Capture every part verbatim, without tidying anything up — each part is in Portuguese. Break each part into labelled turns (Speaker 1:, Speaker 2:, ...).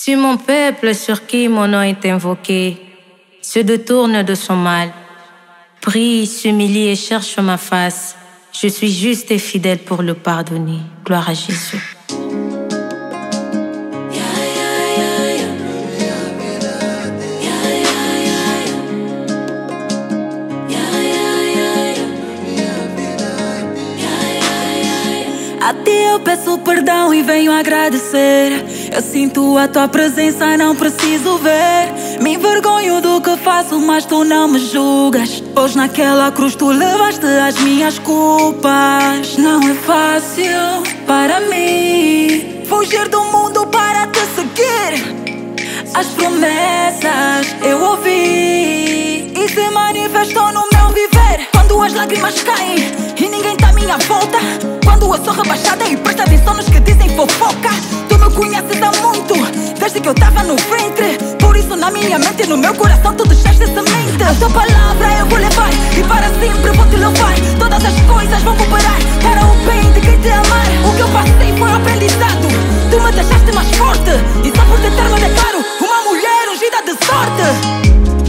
Speaker 1: Si mon peuple sur qui mon nom est invoqué se détourne de son mal, prie, s'humilie et cherche ma face, je suis juste et fidèle pour le pardonner. Gloire à Jésus.
Speaker 2: A ti eu peço perdão e venho agradecer. Eu sinto a tua presença, não preciso ver. Me envergonho do que faço, mas tu não me julgas, pois naquela cruz tu levaste as minhas culpas. Não é fácil para mim fugir do mundo para te seguir. As promessas eu ouvi e se manifestou no meu viver. Quando as lágrimas caem e ninguém tá à minha volta, quando eu sou rebaixada e presta atenção nos que dizem fofoca. Tu me conheces há muito, desde que eu tava no ventre. Por isso na minha mente e no meu coração tu deixaste semente. A tua palavra eu vou levar e para sempre vou te louvar. Todas as coisas vão cooperar para o bem de quem te amar. O que eu passei foi um aprendizado, tu me deixaste mais forte. E só por te ter me declaro uma mulher ungida de sorte.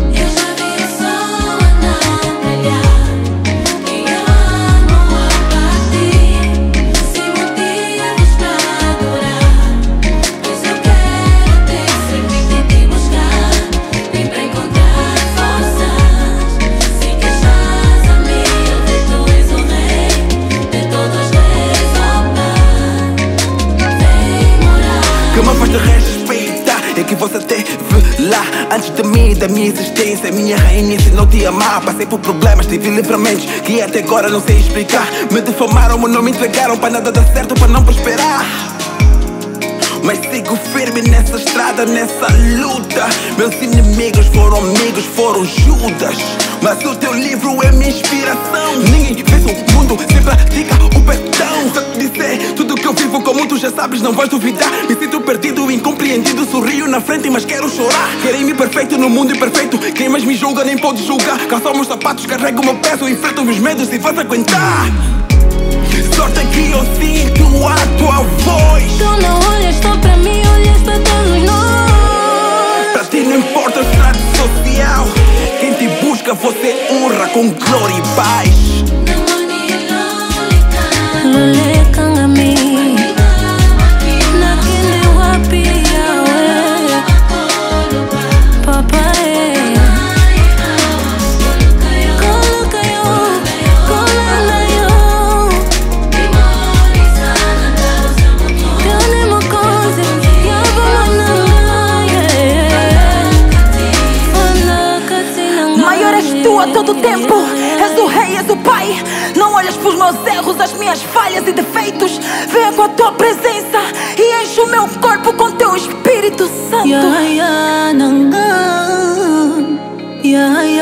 Speaker 3: É que você teve lá antes de mim e da minha existência. Minha rainha ensinou te amar. Passei por problemas, tive livramentos que até agora não sei explicar. Me difamaram, mas não me entregaram para nada dar certo, para não prosperar. Mas sigo firme nessa estrada, nessa luta. Meus inimigos foram amigos, foram Judas. Mas o teu livro é minha inspiração. Ninguém fez o mundo sem pratica o perdão. Se eu te disser tudo que eu vivo como tu já sabes, não vais duvidar. Me sinto perdido, incompreendido, sorrio na frente, mas quero chorar. Querem-me perfeito no mundo imperfeito. Quem mais me julga nem pode julgar. Calço meus sapatos, carrego meu peso, enfrento meus medos e vais aguentar. Sorte que eu sinto a tua voz.
Speaker 2: Tu não olhas só pra mim, olhas pra todos nós.
Speaker 3: Pra ti não importa o estrato social. Quem te busca você honra com glória e paz.
Speaker 2: A todo tempo, és o rei, és o pai. Não olhas pros meus erros, as minhas falhas e defeitos. Venha com a tua presença e enche o meu corpo com teu Espírito Santo. Yeah, yeah, não, não. Yeah, yeah.